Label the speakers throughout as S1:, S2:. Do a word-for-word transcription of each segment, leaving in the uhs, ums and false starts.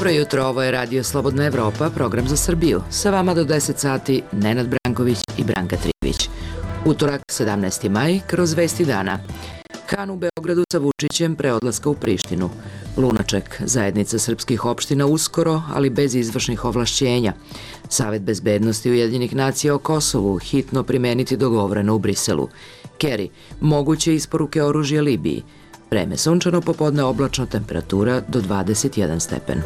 S1: Dobro jutro, ovo je Radio Slobodna Evropa, program za Srbiju. Sa vama do deset sati Nenad Branković i Branka Trivić. Utorak, sedamnaesti maj, kroz vesti dana. Han u Beogradu sa Vučićem pre odlaska u Prištinu. Lunaček, zajednica srpskih opština uskoro, ali bez izvršnih ovlašćenja. Savet bezbednosti Ujedinjenih nacija o Kosovu hitno primeniti dogovoreno u Briselu. Kerry, moguće isporuke oružja Libiji. Vreme sunčano, popodne oblačno, temperatura do dvadeset jedan stepen.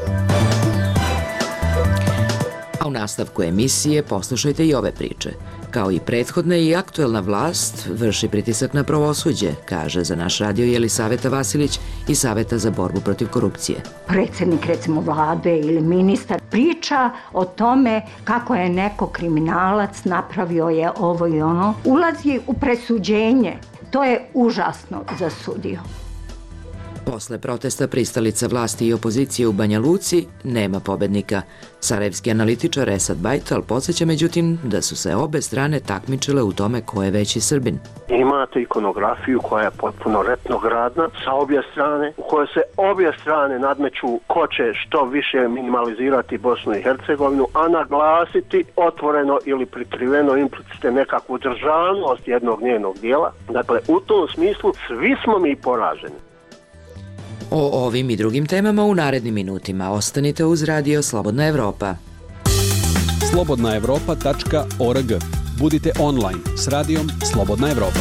S1: A u nastavku emisije poslušajte i ove priče. Kao i prethodna i aktuelna vlast vrši pritisak na pravosuđe, kaže za naš radio Jelisaveta Vasilić iz Saveta za borbu protiv korupcije.
S2: Predsjednik, recimo, vlade ili ministar priča o tome kako je neko kriminalac, napravio je ovo i ono. Ulazi u presuđenje. To je užasno za sudiju.
S1: Posle protesta pristalica vlasti i opozicije u Banja Luci nema pobednika. Sarajevski analitičar Esad Bajtal podsjeća međutim da su se obe strane takmičile u tome ko je veći Srbin.
S3: Imate ikonografiju koja je potpuno retrogradna sa obje strane, u kojoj se obje strane nadmeću ko će što više minimalizirati Bosnu i Hercegovinu, a naglasiti otvoreno ili prikriveno implicite nekakvu državnost jednog njenog dijela. Dakle, u tom smislu svi smo mi poraženi.
S1: O ovim i drugim temama u narednim minutima. Ostanite uz Radio Slobodna Evropa.
S4: slobodna evropa tačka org. Budite online s radijom Slobodna Evropa.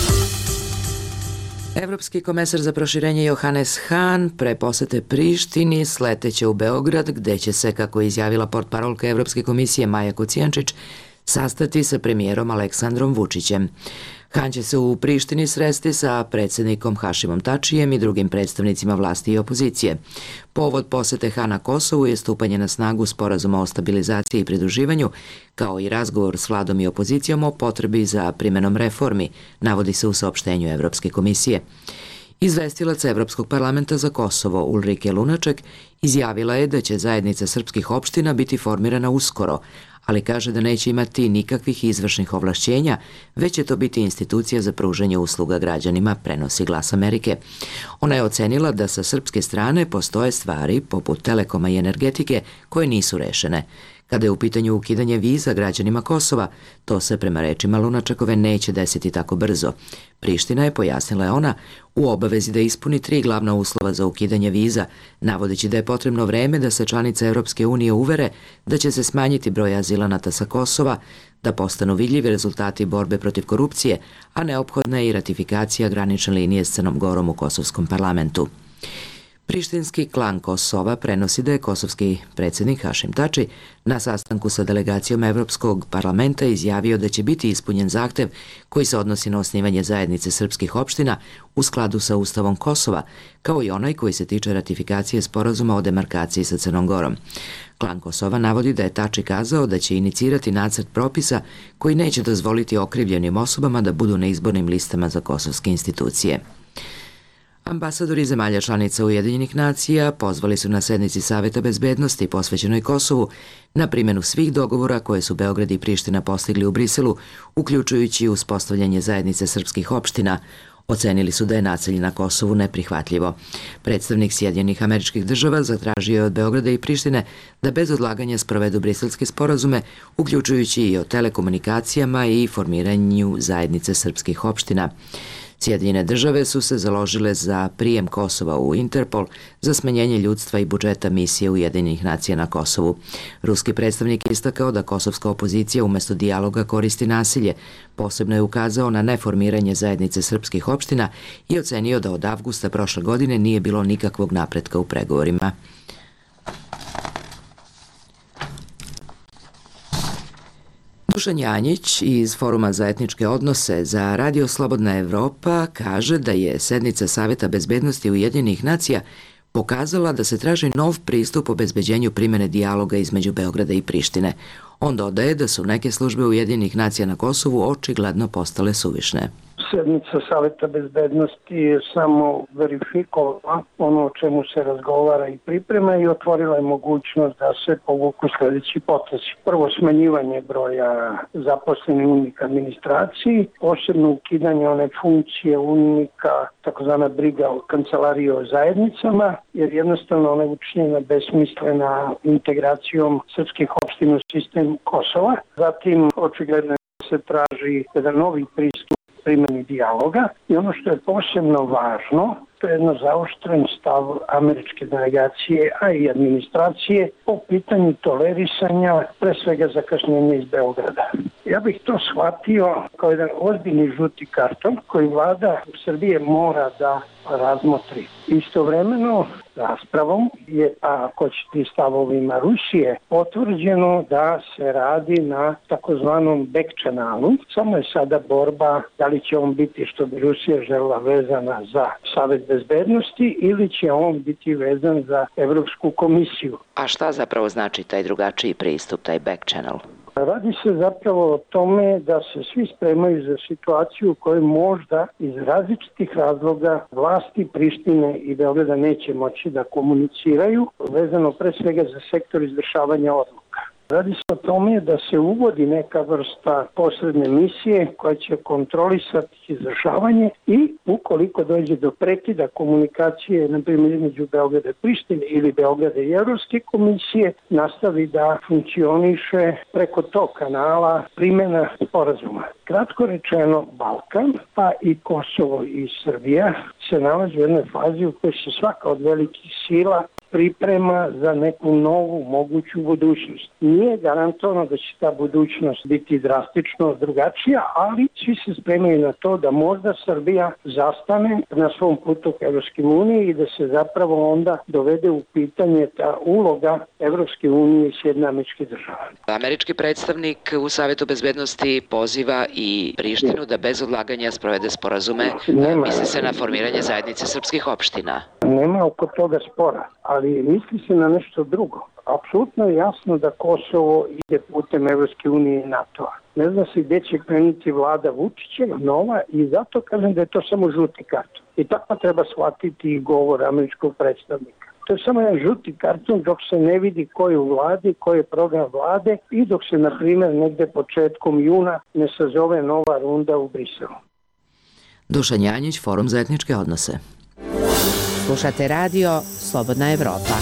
S1: Evropski komesar za proširenje Johannes Hahn pre posete Prištini sleteće u Beograd, gde će se, kako je izjavila portparolka Evropske komisije Maja Kocijančić, sastati sa premijerom Aleksandrom Vučićem. Han će se u Prištini sresti sa predsjednikom Hašimom Tačijem i drugim predstavnicima vlasti i opozicije. Povod posete Hana Kosovu je stupanje na snagu Sporazuma o stabilizaciji i pridruživanju, kao i razgovor s vladom i opozicijom o potrebi za primenom reformi, navodi se u saopštenju Evropske komisije. Izvestilac Evropskog parlamenta za Kosovo Ulrike Lunaček izjavila je da će zajednica srpskih opština biti formirana uskoro, ali kaže da neće imati nikakvih izvršnih ovlašćenja, već će to biti institucija za pružanje usluga građanima, prenosi Glas Amerike. Ona je ocenila da sa srpske strane postoje stvari, poput telekoma i energetike, koje nisu rešene. Kada je u pitanju ukidanje viza građanima Kosova, to se prema rečima Lunačekove neće desiti tako brzo. Priština je, pojasnila je ona, u obavezi da ispuni tri glavna uslova za ukidanje viza, navodeći da je potrebno vreme da se članice Europske unije uvere da će se smanjiti broj azilanata sa Kosova, da postanu vidljivi rezultati borbe protiv korupcije, a neophodna je i ratifikacija granične linije s Crnom Gorom u Kosovskom parlamentu. Prištinski klan Kosova prenosi da je kosovski predsjednik Hašim Tači na sastanku sa delegacijom Evropskog parlamenta izjavio da će biti ispunjen zahtev koji se odnosi na osnivanje zajednice srpskih opština u skladu sa Ustavom Kosova, kao i onaj koji se tiče ratifikacije sporazuma o demarkaciji sa Crnom Gorom. Klan Kosova navodi da je Tači kazao da će inicirati nacrt propisa koji neće dozvoliti okrivljenim osobama da budu na izbornim listama za kosovske institucije. Ambasadori zemalja članica Ujedinjenih nacija pozvali su na sednici Saveta bezbednosti posvećenoj Kosovu na primjenu svih dogovora koje su Beograd i Priština postigli u Briselu, uključujući uspostavljanje zajednice srpskih opština. Ocenili su da je nasilje na Kosovu neprihvatljivo. Predstavnik Sjedinjenih Američkih Država zatražio je od Beograda i Prištine da bez odlaganja sprovedu briselske sporazume, uključujući i o telekomunikacijama i formiranju zajednice srpskih opština. Sjedinjene države su se založile za prijem Kosova u Interpol, za smanjenje ljudstva i budžeta misije Ujedinjenih nacija na Kosovu. Ruski predstavnik je istakao da kosovska opozicija umjesto dijaloga koristi nasilje. Posebno je ukazao na neformiranje zajednice srpskih opština i ocenio da od avgusta prošle godine nije bilo nikakvog napretka u pregovorima. Dušan Janjić iz Foruma za etničke odnose za Radio Slobodna Evropa kaže da je sednica Saveta bezbednosti Ujedinjenih nacija pokazala da se traži nov pristup obezbeđenju primjene dijaloga između Beograda i Prištine. On dodaje da su neke službe Ujedinjenih nacija na Kosovu očigledno postale suvišne.
S5: Sednica Saveta bezbednosti je samo verifikovala ono o čemu se razgovara i priprema i otvorila je mogućnost da se povuku sledeći potezi. Prvo, smanjivanje broja zaposlenih u administraciji, posebno ukidanje one funkcije unika, takozvana briga o kancelariji o zajednicama, jer jednostavno ona je učinjena besmislena integracijom srpskih opština u sistem Kosova. Zatim, očigledno se traži jedan novi pristup primjeni dijaloga i ono što je posebno važno, to je jedno zaoštren stav američke delegacije, a i administracije po pitanju tolerisanja, pre svega zakašnjenja iz Beograda. Ja bih to shvatio kao jedan ozbiljni žuti karton koji vlada Srbije mora da razmotri. Istovremeno raspravom je, a ako ćete stavovima Rusije, potvrđeno da se radi na takozvanom back kanalu. Samo je sada borba da li će on biti, što bi Rusija žela, vezana za Savet bezbednosti ili će on biti vezan za Evropsku komisiju.
S1: A šta zapravo znači taj drugačiji pristup, taj back channel?
S5: Radi se zapravo o tome da se svi spremaju za situaciju u kojoj možda iz različitih razloga vlasti Prištine i Beograda neće moći da komuniciraju, vezano pre svega za sektor izvršavanja odluka. Radi se o tome da se uvodi neka vrsta posredne misije koja će kontrolisati izvršavanje i ukoliko dođe do prekida komunikacije, na primjer između Beograda i Prištine ili Beograda i Evropske komisije, nastavi da funkcioniše preko tog kanala primjena sporazuma. Kratko rečeno, Balkan, pa i Kosovo i Srbija se nalazi u jednoj fazi u kojoj se svaka od velikih sila priprema za neku novu moguću budućnost. Nije garantovano da će ta budućnost biti drastično drugačija, ali svi se spremaju na to da možda Srbija zastane na svom putu k Evropske unije i da se zapravo onda dovede u pitanje ta uloga Evropske unije i Sjedinjenih Američkih Država.
S1: Američki predstavnik u Savetu bezbednosti poziva i Prištinu da bez odlaganja sprovede sporazume, Nema, misli se na formiranje zajednice srpskih opština.
S5: Nema oko toga spora, ali misli se na nešto drugo. Apsolutno je jasno da Kosovo ide putem Evropske unije i NATO-a. Ne zna se gde će krenuti vlada Vučićeva, nova, i zato kažem da je to samo žuti karton. I tako treba shvatiti i govor američkog predstavnika. To je samo jedan žuti karton dok se ne vidi ko je u vladi, koji je program vlade i dok se, na primjer, negde početkom juna ne sazove nova runda u Briselu.
S1: Dušan Janjić, Forum za etničke odnose.
S6: Slušate radio Slobodna Evropa.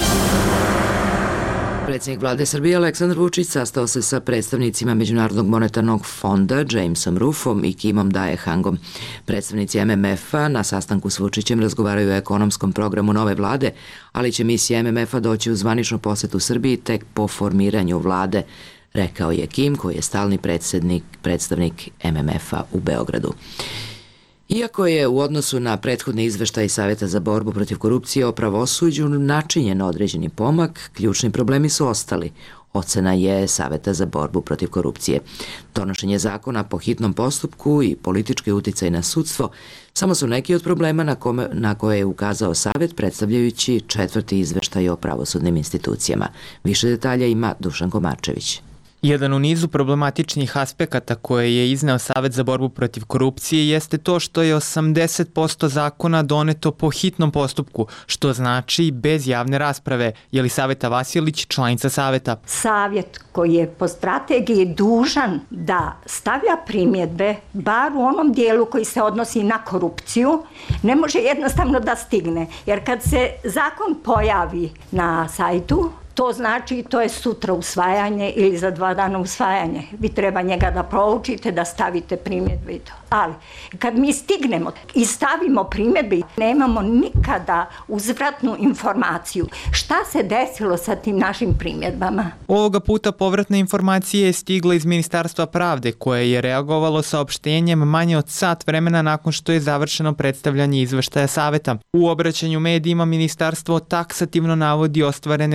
S1: Predsjednik vlade Srbije Aleksandar Vučić sastao se sa predstavnicima Međunarodnog monetarnog fonda Jamesom Ruffom i Kimom Dae-Hangom. Predstavnici M M F-a na sastanku s Vučićem razgovaraju o ekonomskom programu nove vlade, ali će misija M M F-a doći u zvaničnu posetu Srbiji tek po formiranju vlade, rekao je Kim, koji je stalni predsednik, predstavnik M M F-a u Beogradu. Iako je u odnosu na prethodni izveštaj Saveta za borbu protiv korupcije o pravosuđu načinjen određeni pomak, ključni problemi su ostali. Ocena je Saveta za borbu protiv korupcije. Donošenje zakona po hitnom postupku i politički uticaj na sudstvo samo su neki od problema na, kome, na koje je ukazao Savet, predstavljajući četvrti izveštaj o pravosudnim institucijama. Više detalja ima Dušan Komarčević.
S7: Jedan u nizu problematičnih aspekata koje je izneo Savet za borbu protiv korupcije jeste to što je osamdeset posto zakona doneto po hitnom postupku, što znači bez javne rasprave. Jelisaveta Vasilić, članica Saveta.
S2: Savjet koji je po strategiji dužan da stavlja primjedbe, bar u onom dijelu koji se odnosi na korupciju, ne može jednostavno da stigne. Jer kad se zakon pojavi na sajtu, to znači to je sutra usvajanje ili za dva dana usvajanje. Vi treba njega da proučite, da stavite primjedbe i to. Ali kad mi stignemo i stavimo primjedbe, nemamo nikada uzvratnu informaciju šta se desilo sa tim našim primjedbama.
S7: Ovoga puta povratna informacija je stigla iz Ministarstva pravde, koje je reagovalo saopštenjem manje od sat vremena nakon što je završeno predstavljanje izveštaja Saveta. U obraćanju medijima ministarstvo taksativno navodi ostvarene rezultate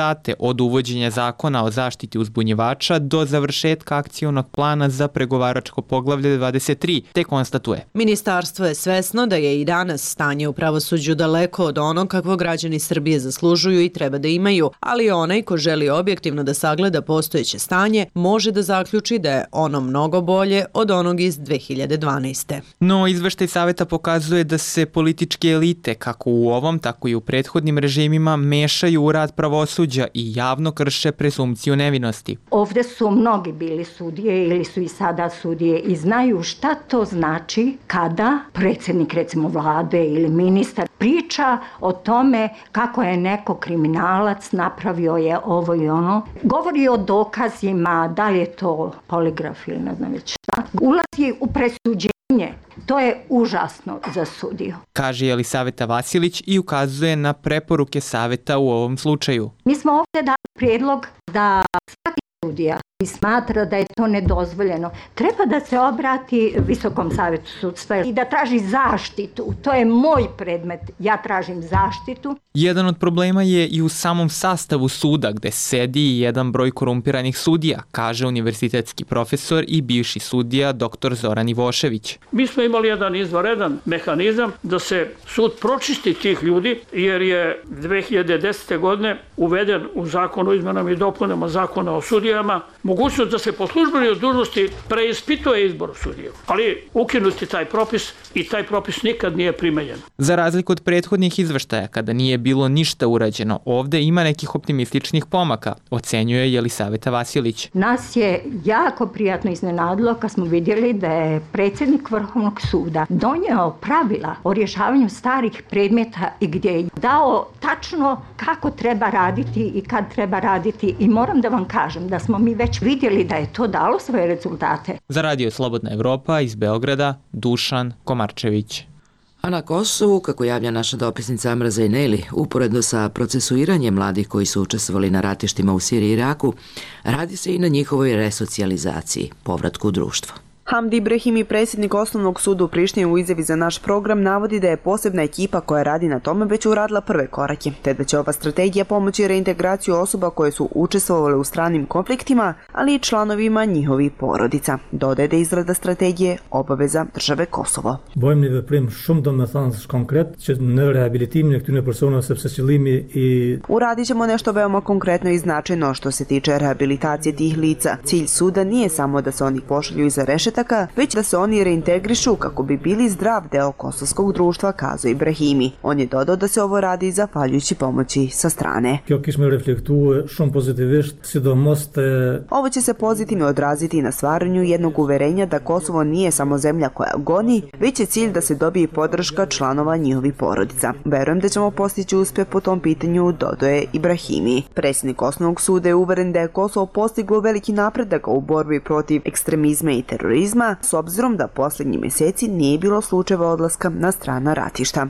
S7: rezultate od uvođenja zakona o zaštiti uzbunjivača do završetka akcionog plana za pregovaračko poglavlje dvadeset tri, te konstatuje.
S8: Ministarstvo je svesno da je i danas stanje u pravosuđu daleko od onog kakvo građani Srbije zaslužuju i treba da imaju, ali onaj ko želi objektivno da sagleda postojeće stanje može da zaključi da je ono mnogo bolje od onog iz dve hiljade dvanaeste.
S7: No, izveštaj saveta pokazuje da se političke elite, kako u ovom, tako i u prethodnim režimima, mešaju u rad pravosuđa i javno krše presumpciju nevinosti.
S2: Ovde su mnogi bili sudije ili su i sada sudije i znaju šta to znači kada predsjednik, recimo vlade ili ministar, priča o tome kako je neko kriminalac, napravio je ovo i ono. Govori o dokazima, da li je to poligraf ili ne znam već šta. Ulazi u presuđenje. To je užasno za sudiju.
S7: Kaže Jelisaveta Vasilić i ukazuje na preporuke saveta u ovom slučaju.
S2: Mi smo ovdje dali prijedlog da svaki sudija i smatra da je to nedozvoljeno, treba da se obrati Visokom savjetu sudstva i da traži zaštitu. To je moj predmet, ja tražim zaštitu.
S7: Jedan od problema je i u samom sastavu suda gde sedi jedan broj korumpiranih sudija, kaže univerzitetski profesor i bivši sudija doktor Zoran Ivošević.
S9: Mi smo imali jedan izvanredan mehanizam da se sud pročisti tih ljudi, jer je dve hiljade desete. godine uveden u zakon o izmenama i dopunama zakona o sudijama mogućnost da se po službenoj dužnosti preispituje izbor sudija. Ali ukinuti taj propis i taj propis nikad nije primenjen.
S7: Za razliku od prethodnih izveštaja, kada nije bilo ništa urađeno, ovde ima nekih optimističnih pomaka, ocenjuje Jelisaveta Vasilić.
S2: Nas je jako prijatno iznenadilo kad smo vidjeli da je predsjednik Vrhovnog suda donio pravila o rješavanju starih predmeta i gdje je dao tačno kako treba raditi i kad treba raditi, i moram da vam kažem da smo mi već vidjeli da je to dalo svoje rezultate.
S7: Za Radio Slobodna Evropa iz Beograda, Dušan Komarčević.
S1: A na Kosovu, kako javlja naša dopisnica Amra Zajneli, uporedno sa procesuiranjem mladih koji su učestvovali na ratištima u Siriji i Iraku, radi se i na njihovoj resocijalizaciji, povratku u društvo.
S10: Hamdi Ibrahimi, predsjednik Osnovnog suda u Prištini, u izjavi za naš program navodi da je posebna ekipa koja radi na tome već uradila prve korake, te da će ova strategija pomoći reintegraciju osoba koje su učestvovale u stranim konfliktima, ali i članovima njihovih porodica. Dodaje da je izrada strategije obaveza države Kosovo.
S11: Bojmë një veprim shumë domethënës konkret që në rehabilitimin e këtyre personave sepse qëllimi i
S10: Uradit ćemo nešto veoma konkretno i značajno što se tiče rehabilitacije tih lica. Cilj suda nije samo da se oni pošalju iza rešetaka, već da se oni reintegrišu kako bi bili zdrav deo kosovskog društva, kazao Ibrahimi. On je dodao da se ovo radi zahvaljujući pomoći sa strane. Ovo će se pozitivno odraziti na stvaranju jednog uverenja da Kosovo nije samo zemlja koja goni, već je cilj da se dobije podrška članova njihovih porodica. Verujem da ćemo postići uspjeh po tom pitanju, dodaje Ibrahimi. Predsjednik Osnovnog suda je uveren da je Kosovo postiglo veliki napredak u borbi protiv ekstremizma i terorizma, s obzirom da posljednjih mjeseci nije bilo slučajeva odlaska na strana ratišta.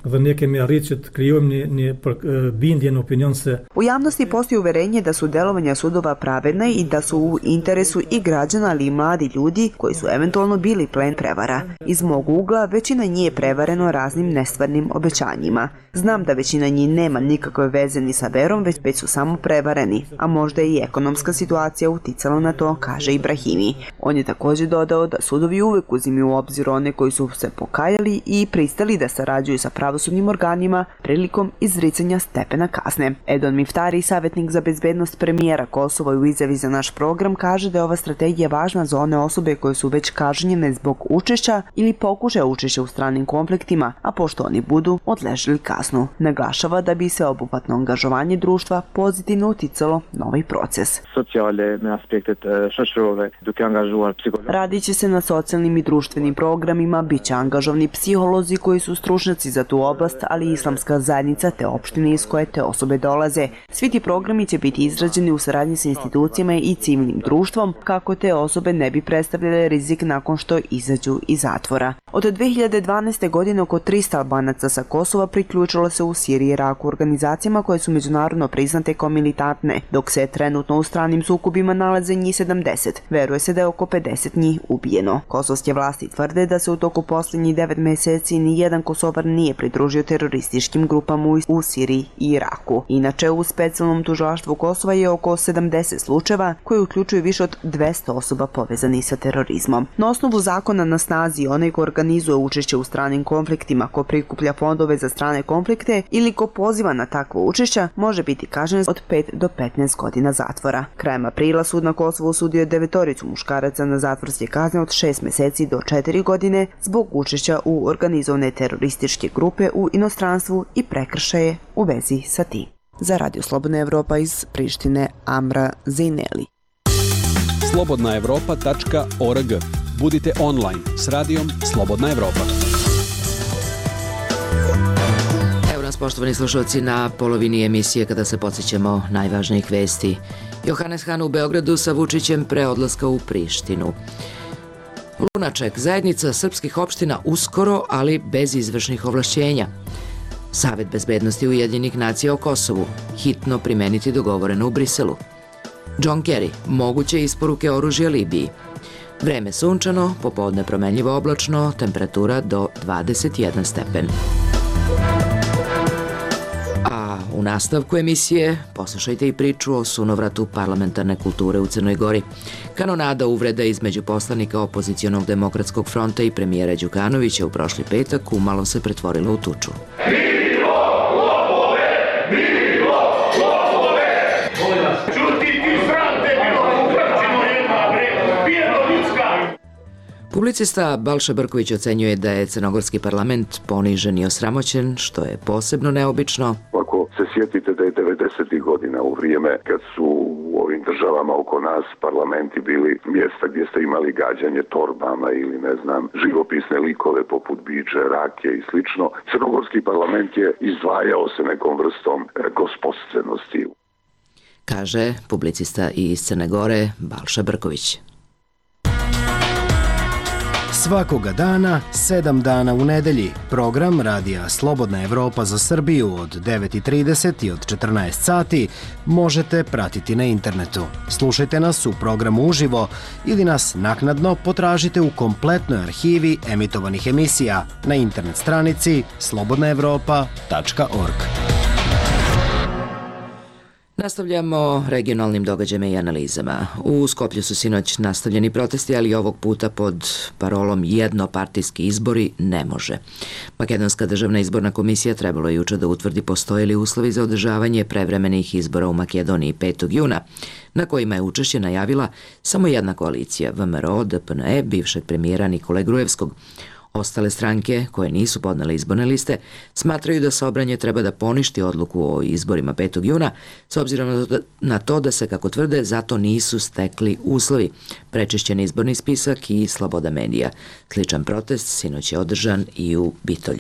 S10: U javnosti postoji uverenje da su delovanja sudova pravedna i da su u interesu i građana, ali i mladi ljudi koji su eventualno bili plen prevara. Iz mog ugla većina njih je prevareno raznim nestvarnim obećanjima. Znam da većina njih nema nikakve veze ni sa verom, već, već su samo prevareni, a možda i ekonomska situacija uticala na to, kaže Ibrahimi. On je također dodao da sudovi uvek uzimaju u obzir one koji su se pokajali i pristali da sarađuju sa pravosudnim organima prilikom izricanja stepena kazne. Edon Miftari, savjetnik za bezbednost premijera Kosova, u izjavi za naš program kaže da je ova strategija važna za one osobe koje su već kažnjene zbog učešća ili pokušaja učešća u stranim konfliktima, a pošto oni budu odležili kaznu. Naglašava da bi se obuhvatno angažovanje društva pozitivno uticalo na ovaj proces. Radit će se na socijalnim i društvenim programima, bit će angažovani psiholozi koji su stručnjaci za tu oblast, ali i islamska zajednica te opštine iz koje te osobe dolaze. Svi ti programi će biti izrađeni u saradnji sa institucijama i civilnim društvom, kako te osobe ne bi predstavljale rizik nakon što izađu iz zatvora. Od dve hiljade dvanaeste. godine oko trista Albanaca sa Kosova priključilo se u Siriji i Iraku organizacijama koje su međunarodno priznate kao militantne, dok se trenutno u stranim sukobima nalaze njih sedamdeset. Veruje se da je oko pedeset njih ubijeno. zabranjeno. Kosovske vlasti tvrde da se u toku posljednjih devet meseci ni jedan Kosovar nije pridružio terorističkim grupama u Siriji i Iraku. Inače, u specijalnom tužilaštvu Kosova je oko sedamdeset slučajeva koji uključuju više od dvesta osoba povezanih sa terorizmom. Na osnovu zakona na snazi, onaj ko organizuje učešće u stranim konfliktima, ko prikuplja fondove za strane konflikte ili ko poziva na takvo učešća, može biti kažnjen od pet do petnaest godina zatvora. Krajem aprila sud na Kosovu osudio je devetoricu muškaraca na zatvorske kazne od šest meseci do četiri godine zbog učešća u organizovane terorističke grupe u inostranstvu i prekršaje u vezi sa tim. Za Radio Slobodna Evropa iz Prištine, Amra Zejneli.
S4: slobodna evropa tačka org. Budite online s radijom Slobodna Evropa.
S1: Evo nas, poštovani slušalci, na polovini emisije kada se podsjećamo najvažnijih vesti. Johanes Han u Beogradu sa Vučićem pre odlaska u Prištinu. Lunaček, zajednica srpskih opština uskoro, ali bez izvršnih ovlašćenja. Savet bezbednosti Ujedinjenih nacija o Kosovu, hitno primeniti dogovoreno u Briselu. John Kerry, moguće isporuke oružja Libiji. Vreme sunčano, popodne promenljivo oblačno, temperatura do dvadeset jedan stepen. A u nastavku emisije poslušajte i priču o sunovratu parlamentarne kulture u Crnoj Gori. Kanonada uvreda između poslanika opozicionog demokratskog fronta i premijera Đukanovića u prošli petak umalo se pretvorila u tuču. Publicista Balša Brković ocenjuje da je crnogorski parlament ponižen i osramoćen, što je posebno neobično.
S12: Ako se sjetite da je devedesetih godina u vrijeme kad su u ovim državama oko nas parlamenti bili mjesta gdje ste imali gađanje torbama ili ne znam živopisne likove poput biđe, rake i slično, crnogorski parlament je izdvajao se nekom vrstom gospodstvenosti.
S1: Kaže publicista iz Crne Gore Balša Brković.
S13: Svakoga dana, sedam dana u nedelji, program Radija Slobodna Evropa za Srbiju od devet i trideset i od četrnaest sati možete pratiti na internetu. Slušajte nas u programu uživo ili nas naknadno potražite u kompletnoj arhivi emitovanih emisija na internet stranici slobodna evropa tačka org.
S1: Nastavljamo regionalnim događajima i analizama. U Skoplju su sinoć nastavljeni protesti, ali ovog puta pod parolom jednopartijski izbori ne može. Makedonska državna izborna komisija trebalo je juče da utvrdi postoje li uslovi za održavanje prevremenih izbora u Makedoniji petog juna, na kojima je učešće najavila samo jedna koalicija, V M R O, D P N E, bivšeg premijera Nikole Grujevskog. Ostale stranke, koje nisu podnele izborne liste, smatraju da Sobranje treba da poništi odluku o izborima petog juna, s obzirom na to da se, kako tvrde, zato nisu stekli uslovi, prečišćen izborni spisak i sloboda medija. Sličan protest sinoć je održan i u Bitolju.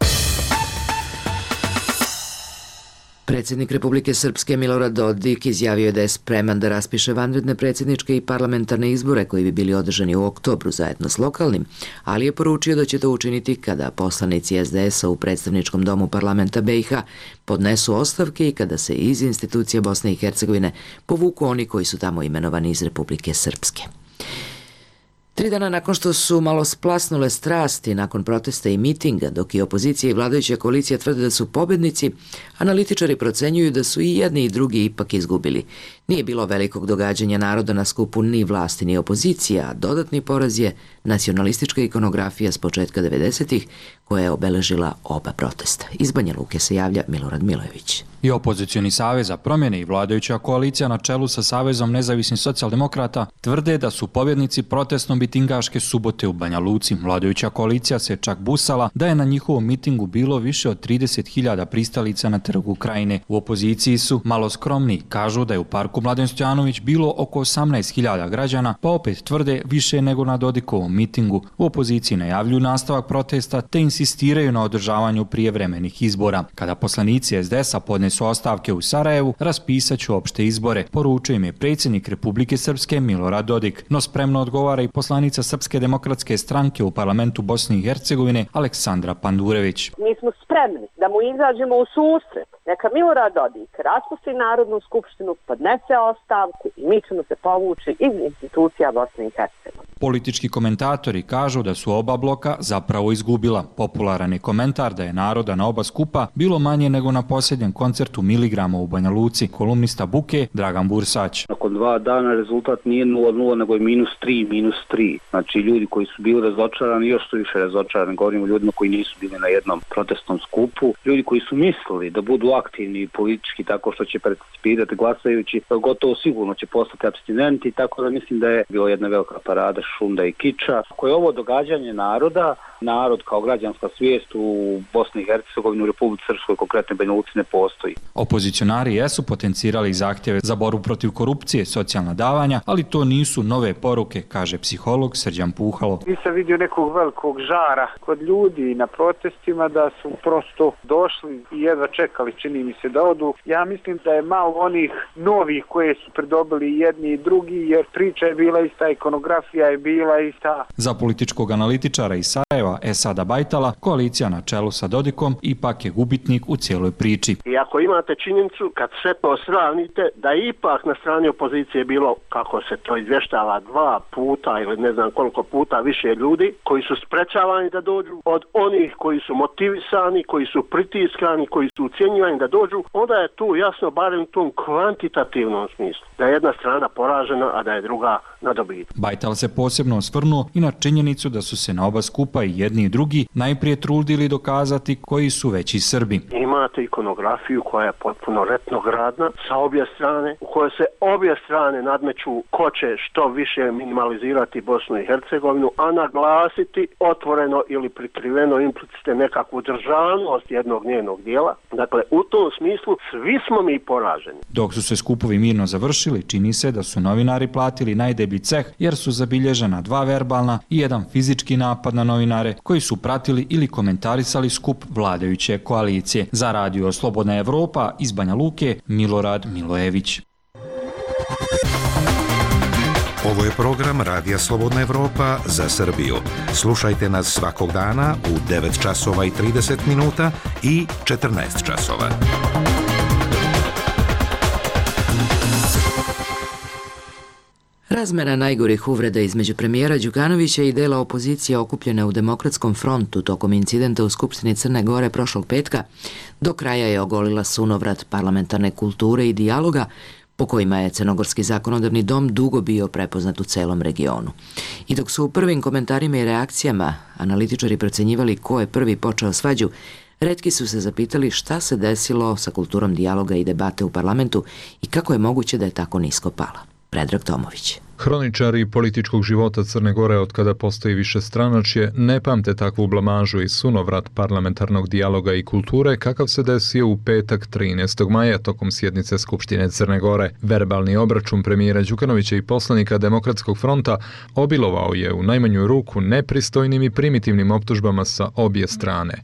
S1: Predsjednik Republike Srpske Milorad Dodik izjavio je da je spreman da raspiše vanredne predsjedničke i parlamentarne izbore koji bi bili održani u oktobru zajedno s lokalnim, ali je poručio da će to učiniti kada poslanici S D S-a u predstavničkom domu parlamenta B i H podnesu ostavke i kada se iz institucija Bosne i Hercegovine povuku oni koji su tamo imenovani iz Republike Srpske. Tri dana nakon što su malo splasnule strasti nakon protesta i mitinga, dok i opozicija i vladajuća koalicija tvrde da su pobednici, analitičari procenjuju da su i jedni i drugi ipak izgubili. Nije bilo velikog događanja naroda na skupu ni vlasti ni opozicija, a dodatni poraz je nacionalistička ikonografija s početka devedesetih koja je obeležila oba protesta. Iz Banja Luke se javlja Milorad Milojević.
S14: I opozicioni savez za promjene i vladajuća koalicija na čelu sa Savezom nezavisnih socijaldemokrata tvrde da su pobjednici protestno mitingaške subote u Banja Luci. Vladajuća koalicija se čak busala da je na njihovom mitingu bilo više od trideset hiljada pristalica na Trgu Krajine. U opoziciji su malo skromni, kažu da je u parku Mladen Stojanović bilo oko osamnaest hiljada građana, pa opet tvrde više nego na Dodikovom mitingu. U opoziciji najavljuju nastavak protesta te insistiraju na održavanju prijevremenih izbora. Kada poslanici S D S-a podnesu ostavke u Sarajevu, raspisat ću opšte izbore, poručuje im je predsjednik Republike Srpske Milorad Dodik. No spremno odgovara i poslanica Srpske demokratske stranke u parlamentu Bosne i Hercegovine Aleksandra Pandurević.
S15: Mi smo spremni da mu izađemo u susret. Neka Milorad Dodik raspusti Narodnu skupštinu, podnese ostavku i mi ćemo se povući iz institucija Bosne i Hercegovine.
S14: Politički komentatori kažu da su oba bloka zapravo izgubila. Popularan je komentar da je naroda na oba skupa bilo manje nego na posljednjem koncertu Miligrama u Banja Luci. Kolumnista Buke Dragan Bursać.
S16: Nakon dva dana rezultat nije nula nula nego je minus tri, minus tri. Znači ljudi koji su bili razočarani još su više razočarani. Govorimo o ljudima koji nisu bili na jednom protestnom skupu. Ljudi koji su mislili da budu aktivni politički tako što će participirati glasajući, gotovo sigurno će postati apstinenti, tako da mislim da je bilo jedna velika parada šunda i kiča. Ako je ovo događanje naroda, narod kao građanska svijest u Bosni i Hercegovini, u Republici Srpskoj, konkretno Banja Luci, ne postoji.
S14: Opozicionari jesu potencirali zahtjeve za borbu protiv korupcije, socijalna davanja, ali to nisu nove poruke, kaže psiholog Srđan Puhalo.
S17: Nisam vidio nekog velikog žara kod ljudi na protestima da su prosto došli i jedva čekali, čini mi se da odu. Ja mislim da je malo onih novih koje su pridobili jedni i drugi, jer priča je bila ista, ikonografija je bila ista.
S14: Za političkog analitičara iz Sarajeva Esada Bajtala, koalicija na čelu sa Dodikom ipak je gubitnik u cijeloj priči.
S3: I ako imate činjenicu, kad sve to sravnite, da je ipak na strani opozicije bilo, kako se to izvještava, dva puta ili ne znam koliko puta više ljudi koji su sprečavani da dođu od onih koji su motivisani, koji su pritiskani, koji su ucjenjivani da dođu, onda je tu jasno, barem u tom kvantitativnom smislu, da je jedna strana poražena, a da je druga na dobitku.
S14: Bajtal se posebno osvrnuo i na činjenicu da su se na oba skupa i jedni i drugi najprije trudili dokazati koji su veći Srbi.
S3: Imate ikonografiju koja je potpuno retnogradna sa obje strane, u kojoj se obje strane nadmeću ko će što više minimalizirati Bosnu i Hercegovinu, a naglasiti otvoreno ili prikriveno implicite nekakvu državnost jednog njenog dijela. Dakle, u tom smislu svi smo mi poraženi.
S14: Dok su se skupovi mirno završili, čini se da su novinari platili najdeblji ceh jer su zabilježena dva verbalna i jedan fizički napad na novinare koji su pratili ili komentarisali skup vladajuće koalicije. Za radio Slobodna Evropa iz Banja Luke, Milorad Milojević.
S18: Ovo je program Radija Slobodna Evropa za Srbiju. Slušajte nas svakog dana u devet časova i trideset minuta i četrnaest časova.
S1: Razmena najgorih uvreda između premijera Đukanovića i dela opozicije okupljene u Demokratskom frontu tokom incidenta u Skupštini Crne Gore prošlog petka do kraja je ogolila sunovrat parlamentarne kulture i dijaloga po kojima je Crnogorski zakonodavni dom dugo bio prepoznat u celom regionu. I dok su u prvim komentarima i reakcijama analitičari procenjivali ko je prvi počeo svađu, retki su se zapitali šta se desilo sa kulturom dijaloga i debate u parlamentu i kako je moguće da je tako nisko pala. Predrag Tomović.
S19: Hroničari političkog života Crne Gore od kada postoji višestranačje ne pamte takvu blamažu i sunovrat parlamentarnog dijaloga i kulture kakav se desio u petak trinaestog maja tokom sjednice Skupštine Crne Gore. Verbalni obračun premijera Đukanovića i poslanika Demokratskog fronta obilovao je u najmanju ruku nepristojnim i primitivnim optužbama sa obje strane.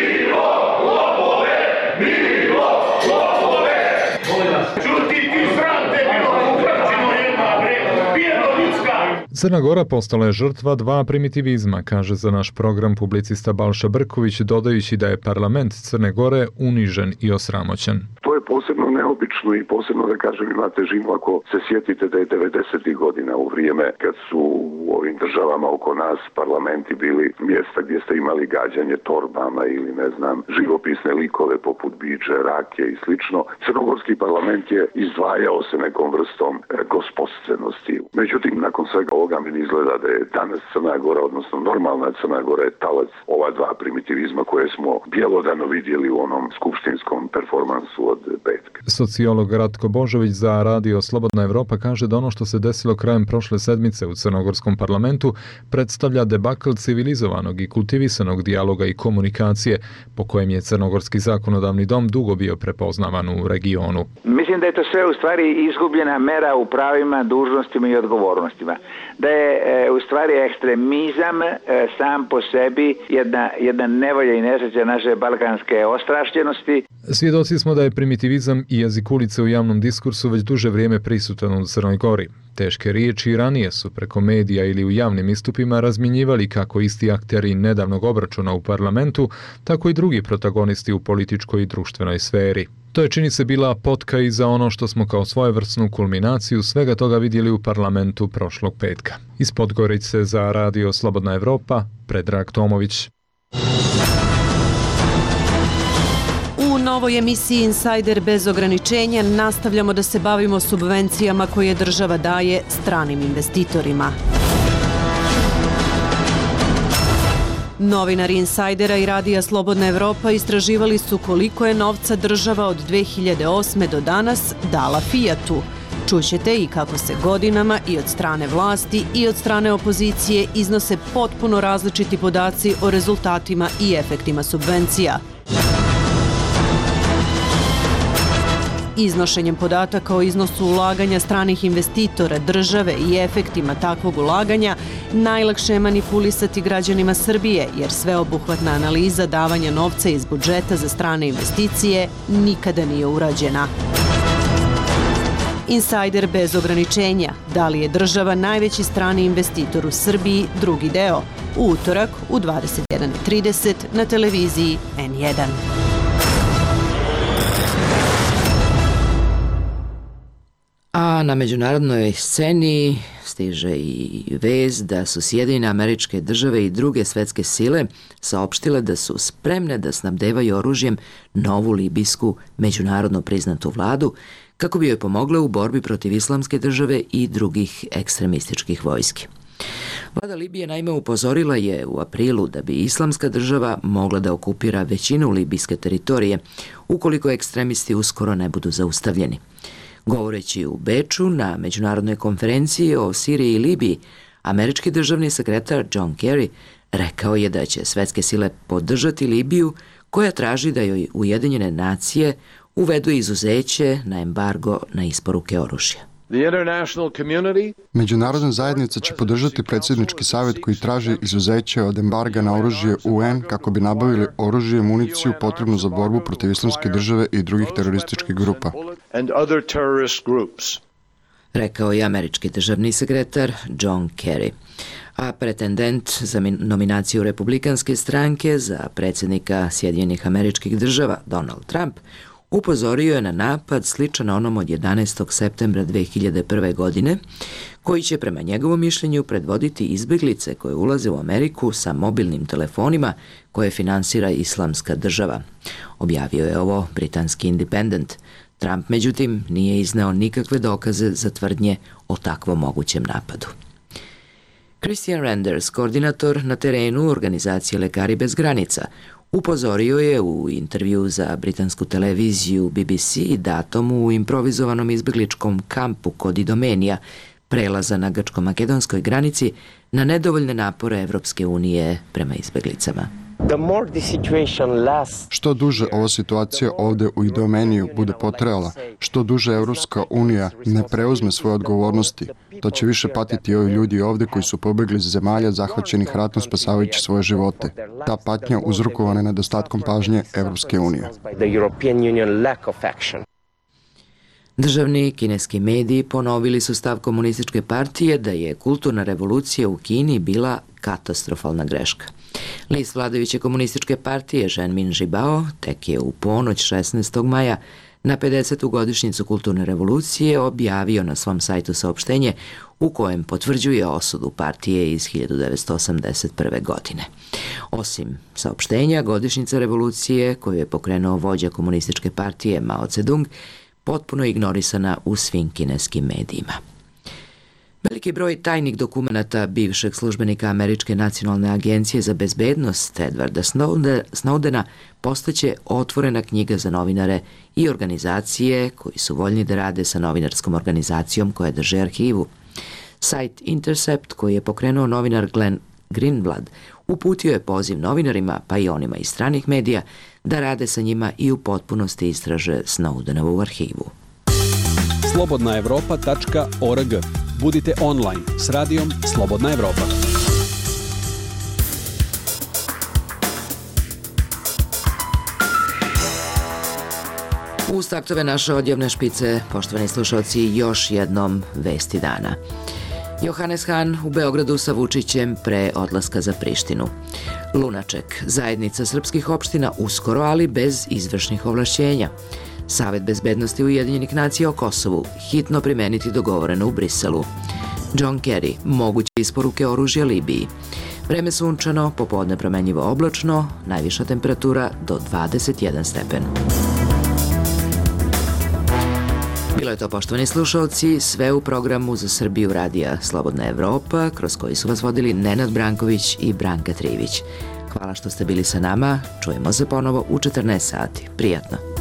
S19: Crna Gora postala je žrtva dva primitivizma, kaže za naš program publicista Balša Brković, dodajući da je parlament Crne Gore unižen i osramoćen.
S12: To je posebno neobično i posebno, da kažem, ima težinu ako se sjetite da je devedesetih godina u vrijeme kad su u ovim državama oko nas parlamenti bili mjesta gdje ste imali gađanje torbama ili ne znam, živopisne likove poput biđe, rake i slično. Crnogorski parlament je izdvajao se nekom vrstom gospodstvenosti. Međutim, nakon svega ovoga mi izgleda da je danas Crna Gora, odnosno normalna Crna Gora je talac ova dva primitivizma koje smo bjelodano vidjeli u onom skupštinskom performansu od petka.
S19: Sociolog Ratko Božović za radio Slobodna Evropa kaže da ono što se desilo krajem prošle sedmice u crnogorskom parlamentu predstavlja debakl civilizovanog i kultivisanog dijaloga i komunikacije po kojem je Crnogorski zakonodavni dom dugo bio prepoznavan u regionu.
S20: Mislim da je to sve u stvari izgubljena mera u pravima, dužnostima i odgovornostima. Da je e, u stvari ekstremizam e, sam po sebi jedna, jedna nevolja i nesreća naše balkanske ostrašćenosti.
S19: Svjedoci smo da je primitivizam i jezik ulice u javnom diskursu već duže vrijeme prisutan u Crnoj Gori. Teške riječi ranije su preko medija ili u javnim istupima razminjivali kako isti akteri nedavnog obračuna u parlamentu, tako i drugi protagonisti u političkoj i društvenoj sferi. To je, čini se, bila potka i za ono što smo kao svojevrsnu kulminaciju svega toga vidjeli u parlamentu prošlog petka. Iz Podgorice za Radio Slobodna Evropa, Predrag Tomović.
S8: U novoj emisiji Insider bez ograničenja nastavljamo da se bavimo subvencijama koje država daje stranim investitorima. Novinari Insajdera i Radija Slobodna Evropa istraživali su koliko je novca država od dve hiljade osme do danas dala Fijatu. Čućete i kako se godinama i od strane vlasti i od strane opozicije iznose potpuno različiti podaci o rezultatima i efektima subvencija. Iznošenjem podataka o iznosu ulaganja stranih investitora, države i efektima takvog ulaganja najlakše je manipulisati građanima Srbije, jer sveobuhvatna analiza davanja novca iz budžeta za strane investicije nikada nije urađena. Insajder bez ograničenja. Da li je država najveći strani investitor u Srbiji? Drugi deo. U utorak u dvadeset jedan i trideset na televiziji en jedan.
S1: A na međunarodnoj sceni stiže i vez da su Sjedinjene Američke Države i druge svetske sile saopštile da su spremne da snabdevaju oružjem novu libijsku međunarodno priznatu vladu kako bi joj pomogle u borbi protiv Islamske države i drugih ekstremističkih vojski. Vlada Libije naime upozorila je u aprilu da bi Islamska država mogla da okupira većinu libijske teritorije ukoliko ekstremisti uskoro ne budu zaustavljeni. Govoreći u Beču na međunarodnoj konferenciji o Siriji i Libiji, američki državni sekretar John Kerry rekao je da će svetske sile podržati Libiju koja traži da joj Ujedinjene nacije uvedu izuzeće na embargo na isporuke oružja.
S21: Međunarodna zajednica će podržati predsjednički savjet koji traži izuzeće od embarga na oružje U N kako bi nabavili oružje i municiju potrebnu za borbu protiv Islamske države i drugih terorističkih grupa.
S1: Rekao je američki državni sekretar John Kerry. A pretendent za nominaciju Republikanske stranke za predsjednika Sjedinjenih Američkih Država Donald Trump upozorio je na napad sličan onom od jedanaestog septembra dve hiljade prve. godine, koji će prema njegovom mišljenju predvoditi izbjeglice koje ulaze u Ameriku sa mobilnim telefonima koje finansira Islamska država. Objavio je ovo britanski Independent. Trump, međutim, nije izneo nikakve dokaze za tvrdnje o takvom mogućem napadu. Christian Renders, koordinator na terenu organizacije Lekari bez granica, upozorio je u intervju za britansku televiziju B B C datom u improvizovanom izbjegličkom kampu kod Idomenija, prelaza na grčko-makedonskoj granici, na nedovoljne napore Evropske unije prema izbjeglicama.
S21: Što duže ova situacija ovdje u Idomeniju bude potrajala, što duže Evropska unija ne preuzme svoje odgovornosti, to će više patiti ovi ljudi ovdje koji su pobjegli iz zemalja zahvaćenih ratom spasavajući svoje živote. Ta patnja uzrokovana je nedostatkom pažnje Evropske unije.
S1: Državni kineski mediji ponovili su stav komunističke partije da je kulturna revolucija u Kini bila katastrofalna greška. List vladajuće komunističke partije Ženmin Žibao tek je u ponoć šesnaestog maja na pedesetu godišnjicu kulturne revolucije objavio na svom sajtu saopštenje u kojem potvrđuje osudu partije iz hiljadu devetsto osamdeset prve. godine. Osim saopštenja, godišnjica revolucije koju je pokrenuo vođa komunističke partije Mao Tse-dung potpuno ignorisana u svim kineskim medijima. Veliki broj tajnih dokumenata bivšeg službenika Američke nacionalne agencije za bezbednost Edwarda Snowdena postaće otvorena knjiga za novinare i organizacije koji su voljni da rade sa novinarskom organizacijom koja drže arhivu. Sajt Intercept, koji je pokrenuo novinar Glenn Greenblatt, uputio je poziv novinarima, pa i onima iz stranih medija, da rade sa njima i u potpunosti istraže Snowdenovu arhivu.
S4: slobodna evropa tačka org. Budite online s radijom Slobodna Evropa.
S1: Uz taktove naše odjevne špice, poštovani slušalci, još jednom vesti dana. Johannes Hahn u Beogradu sa Vučićem pre odlaska za Prištinu. Lunaček, zajednica srpskih opština uskoro, ali bez izvršnih ovlašćenja. Savet bezbednosti Ujedinjenih nacija o Kosovu, hitno primeniti dogovoreno u Briselu. John Kerry, moguće isporuke oružja Libiji. Vreme sunčano, popodne promenjivo oblačno, najviša temperatura do dvadeset jedan stepen. Bilo je to, poštovani slušalci, sve u programu Za Srbiju radija Slobodna Evropa, kroz koji su vas vodili Nenad Branković i Branka Trivić. Hvala što ste bili sa nama, čujemo se ponovo u četrnaest sati. Prijatno.